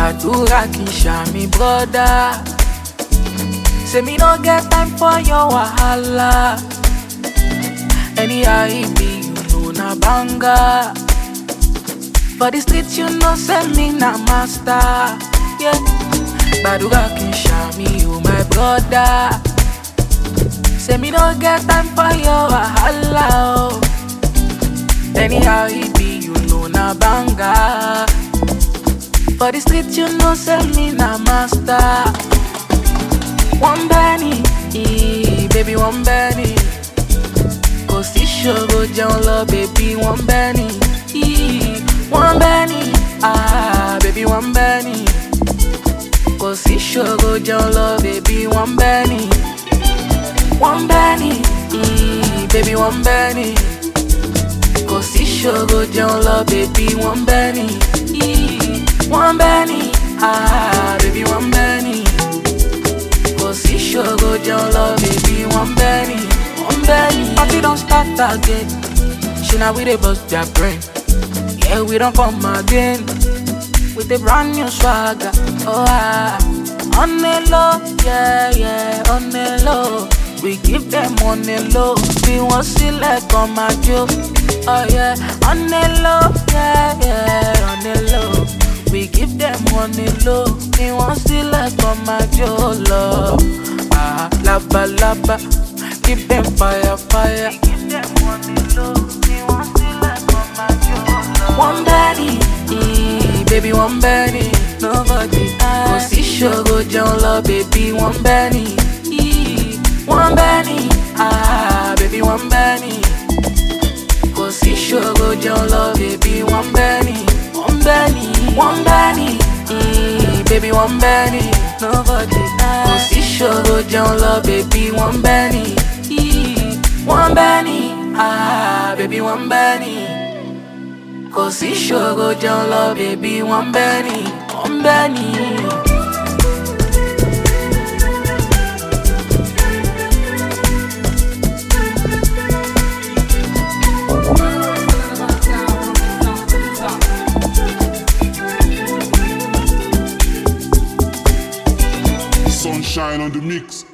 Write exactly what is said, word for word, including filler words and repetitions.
Badura Kisha, me brother. Say me no get time for your wahala. Anyhow it be, you know na banga. For the streets you know say me na master. Yeah. Badura Kisha, me you my brother. Say me no get time for your wahala. Oh. Anyhow it be, you know na banga. For the street you know say me na master. One penny, eh, baby one penny. Go see sugar down low, baby one penny, eh, one penny, ah, baby one penny. Go see sugar down low, baby one penny, one penny, eh, baby one penny. Go see sugar down low, baby one penny, eh, one penny, ah, baby one penny. Go see sugar down low, baby one penny, one penny. Party don't start again. She now we dey bust their brain. Yeah, we don't come again with a brand new swagger. Oh ah, on the low, yeah yeah, on the low. We give them on the low. We want select on my joke. Oh yeah, on the low, yeah yeah, on the low. We give them on the low. We want select on my jolo. Ah, lava lava. Give them fire fire. We give them on the low. We want select on my jolo. One penny, eh, baby one penny. Nobody ah. Go see sugar jolo, baby one penny, eh, one penny, ah, baby one penny. Go see sugar jolo, baby one penny. One penny, one penny, mm, baby one penny. Nobody else. Go see sugar down low, baby one penny, eh, one penny, ah, baby one penny. Go see sugar down low, baby one penny, one penny. Sunshine on the mix.